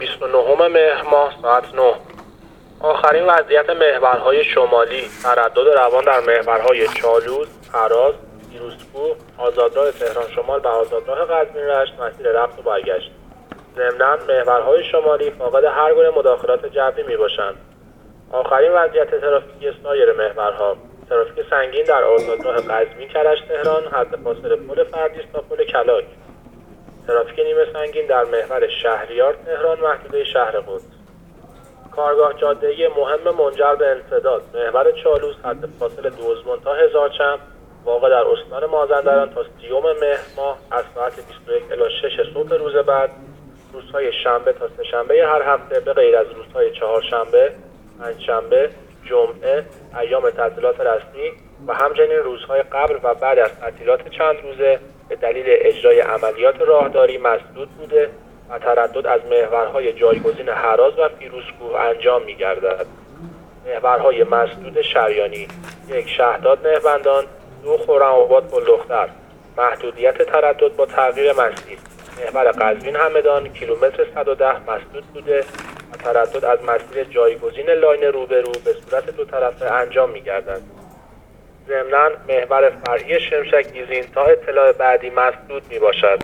29 مهر ماه ساعت 9. آخرین وضعیت محورهای شمالی: تردد روان در محورهای چالوس، هراس، پیروزکوه، آزادراه تهران شمال و آزادراه قزوین رشت مسیر رفت و برگشت. ضمناً محورهای شمالی فاقد هر گونه مداخلات جوی میباشند. آخرین وضعیت ترافیکی سایر محورها: ترافیک سنگین در آزادراه قزوین کرج تهران حد فاصله پل فردیس تا پل کلاک. ترافیک نیمه سنگین در محور شهریار تهران محدوده شهر قدس. کارگاه جاده‌ای مهم منجر به انسداد: محور چالوس حد فاصله دوزبن تا هزارچم واقع در استان مازندران تا 30 مهر ماه از ساعت 21 الی 6 صبح روز بعد، روزهای شنبه تا سه‌شنبه هر هفته به غیر از روزهای چهارشنبه، پنجشنبه، جمعه، ایام تعطیلات رسمی و همچنین روزهای قبل و بعد از تعطیلات چند روزه به دلیل اجرای عملیات راهداری مسدود بوده و تردد از محورهای جایگزین هراس و پیروزکوه انجام می‌گردد. محورهای مسدود شریانی: 1 شهداد مهربندان، 2 خرم‌آباد پلدختر. محدودیت تردد با تغییر مسیر: محور قزوین همدان کیلومتر 110 مسدود بوده و تردد از مسیر جایگزین لاین روبرو به صورت دو طرفه انجام می‌گردد. ضمناً محور فرعی شمشک گیزین تا اطلاع بعدی مسدود میباشد.